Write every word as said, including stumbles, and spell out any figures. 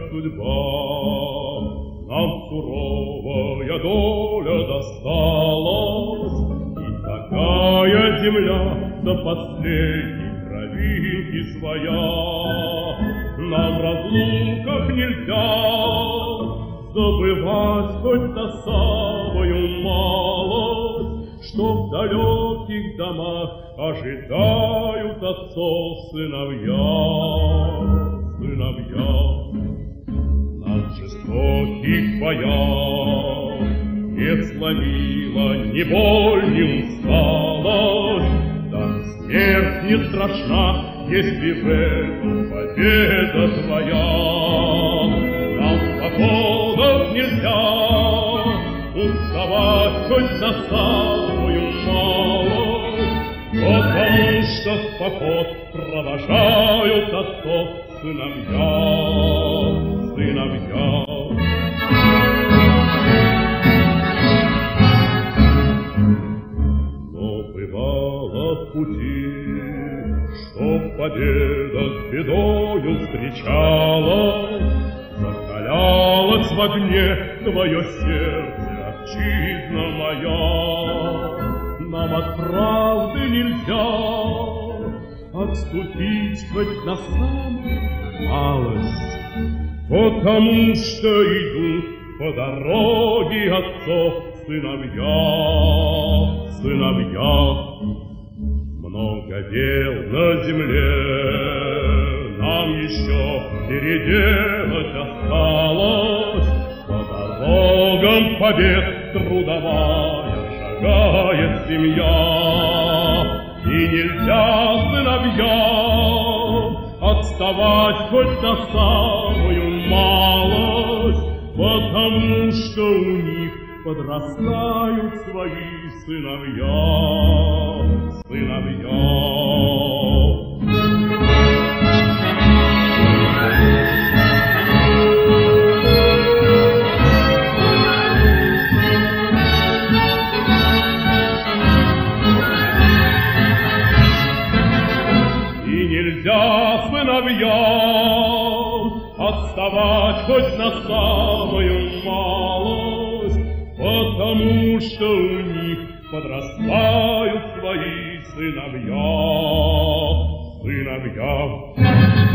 судьба. Нам суровая доля досталась, и такая земля до последней кровинки своя. Нам в разлуках нельзя забывать хоть на самую малость, что в далеких домах ожидают отцов сыновья, сыновья. Нас в жестоких боях не сломила ни боль, ни усталость, так смерть не страшна, если в этом победа твоя. Нам в походах нельзя уставать хоть на самую малость, потому что в поход провожают отцов сыновья, сыновья. Но бывало в пути, что победа с бедою встречалась, закалялось в огне твое сердце, отчизна моя. Нам от правды нельзя отступить хоть на самую малость, потому что идут по дороге отцов сыновья, сыновья. Много дел на земле нам еще переделать осталось, по дорогам побед трудовая шагает семья. И нельзя, сыновья, отставать хоть на самую малость, потому что у них подрастают свои сыновья, сыновья. И нельзя, сыновья, отставать хоть на самую малость, потому что у них подрастают свои сыновья, сыновья.